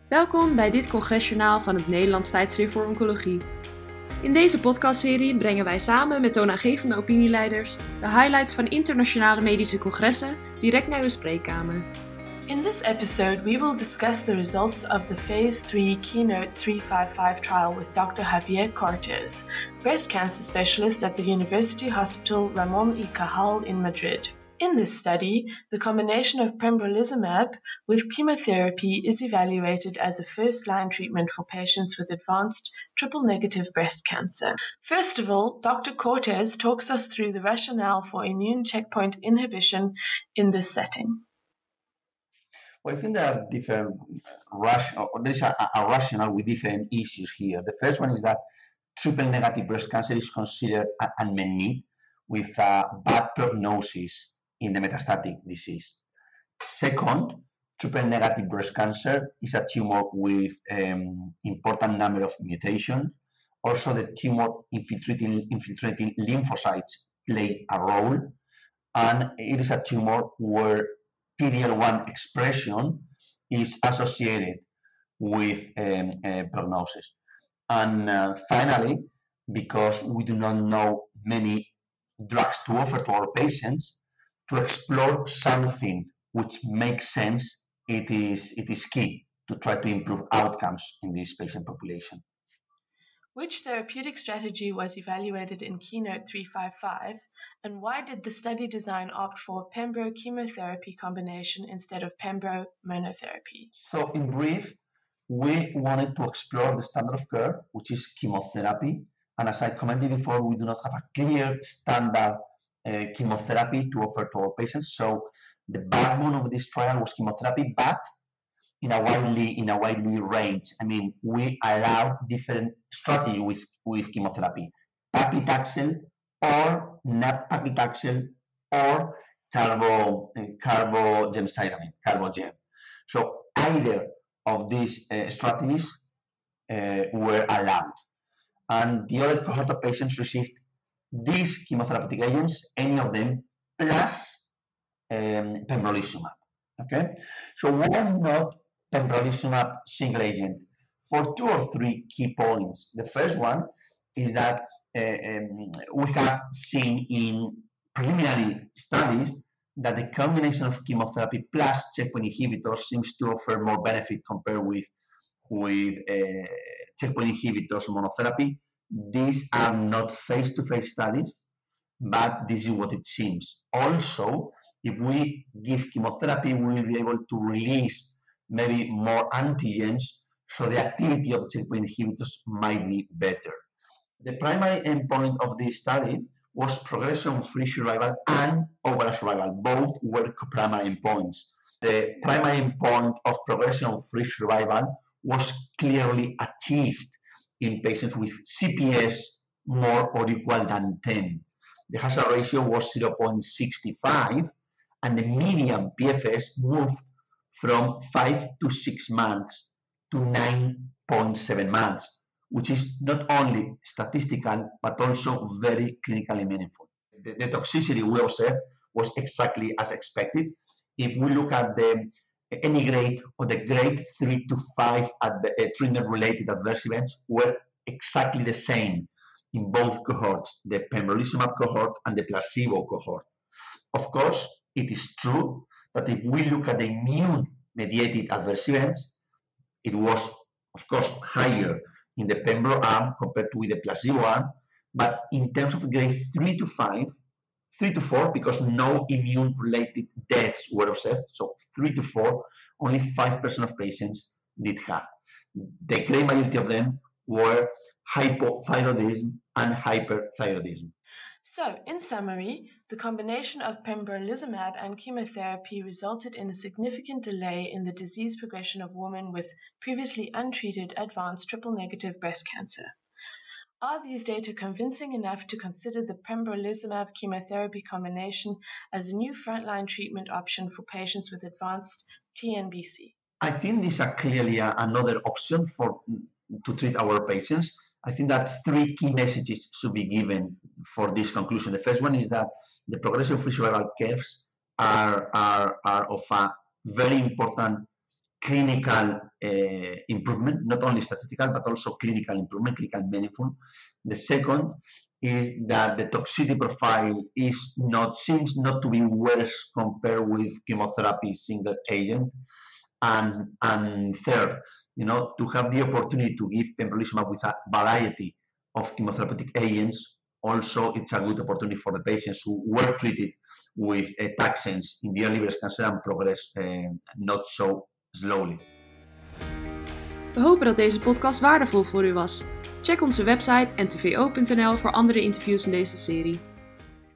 Welkom bij dit congresjournaal van het Nederlands Tijdschrift voor Oncologie. In deze podcastserie brengen wij samen met toonaangevende opinieleiders de highlights van internationale medische congressen direct naar uw spreekkamer. In this episode, we will discuss the results of the Phase 3 Keynote 355 trial with Dr. Javier Cortes, breast cancer specialist at the University Hospital Ramón y Cajal in Madrid. In this study, the combination of pembrolizumab with chemotherapy is evaluated as a first-line treatment for patients with advanced triple-negative breast cancer. First of all, Dr. Cortes talks us through the rationale for immune checkpoint inhibition in this setting. Well, I think there are different there's a rationale with different issues here. The first one is that triple-negative breast cancer is considered an unmet need with a bad prognosis in the metastatic disease. Second, triple-negative breast cancer is a tumor with important number of mutations. Also, the tumor infiltrating lymphocytes play a role, and it is a tumor where PD-L1 expression is associated with prognosis. And finally, because we do not know many drugs to offer to our patients, to explore something which makes sense, it is key to try to improve outcomes in this patient population. Which therapeutic strategy was evaluated in Keynote 355, and why did the study design opt for pembro chemotherapy combination instead of pembro monotherapy? So in brief, we wanted to explore the standard of care, which is chemotherapy. And as I commented before, we do not have a clear standard chemotherapy to offer to our patients. So the backbone of this trial was chemotherapy, but in a widely range. I mean, we allow different strategy with chemotherapy: paclitaxel or nab-paclitaxel or carbogemcitabine, carbogem. So either of these strategies were allowed, and the other cohort of patients received these chemotherapeutic agents, any of them, plus pembrolizumab. Okay, so why not pembrolizumab single agent? For two or three key points. The first one is that we have seen in preliminary studies that the combination of chemotherapy plus checkpoint inhibitors seems to offer more benefit compared with checkpoint inhibitors monotherapy. These are not face-to-face studies, but this is what it seems. Also, if we give chemotherapy, we will be able to release maybe more antigens, so the activity of the checkpoint inhibitors might be better. The primary endpoint of this study was progression-free survival and overall survival. Both were primary endpoints. The primary endpoint of progression-free survival was clearly achieved in patients with CPS more or equal than 10. The hazard ratio was 0.65, and the median PFS moved from 5 to 6 months to 9.7 months, which is not only statistical, but also very clinically meaningful. The toxicity we observed was exactly as expected. If we look at any grade or the grade 3 to 5 treatment-related adverse events were exactly the same in both cohorts, the pembrolizumab cohort and the placebo cohort. Of course, it is true that if we look at the immune-mediated adverse events, it was, of course, higher in the pembro arm compared with the placebo arm, but in terms of grade 3 to 5, 3 to 4, because no immune-related deaths were observed, so 3 to 4, only 5% of patients did have. The great majority of them were hypothyroidism and hyperthyroidism. So, in summary, the combination of pembrolizumab and chemotherapy resulted in a significant delay in the disease progression of women with previously untreated advanced triple-negative breast cancer. Are these data convincing enough to consider the pembrolizumab chemotherapy combination as a new frontline treatment option for patients with advanced TNBC? I think these are clearly another option to treat our patients. I think that three key messages should be given for this conclusion. The first one is that the progression-free survival curves are of a very important clinical improvement, not only statistical, but also clinical improvement, clinical meaningful. The second is that the toxicity profile seems not to be worse compared with chemotherapy single agent. And third, to have the opportunity to give pembrolizumab with a variety of chemotherapeutic agents, also it's a good opportunity for the patients who were treated with taxanes in the early breast cancer and progress not so slowly. We hopen dat deze podcast waardevol voor u was. Check onze website ntvo.nl voor andere interviews in deze serie.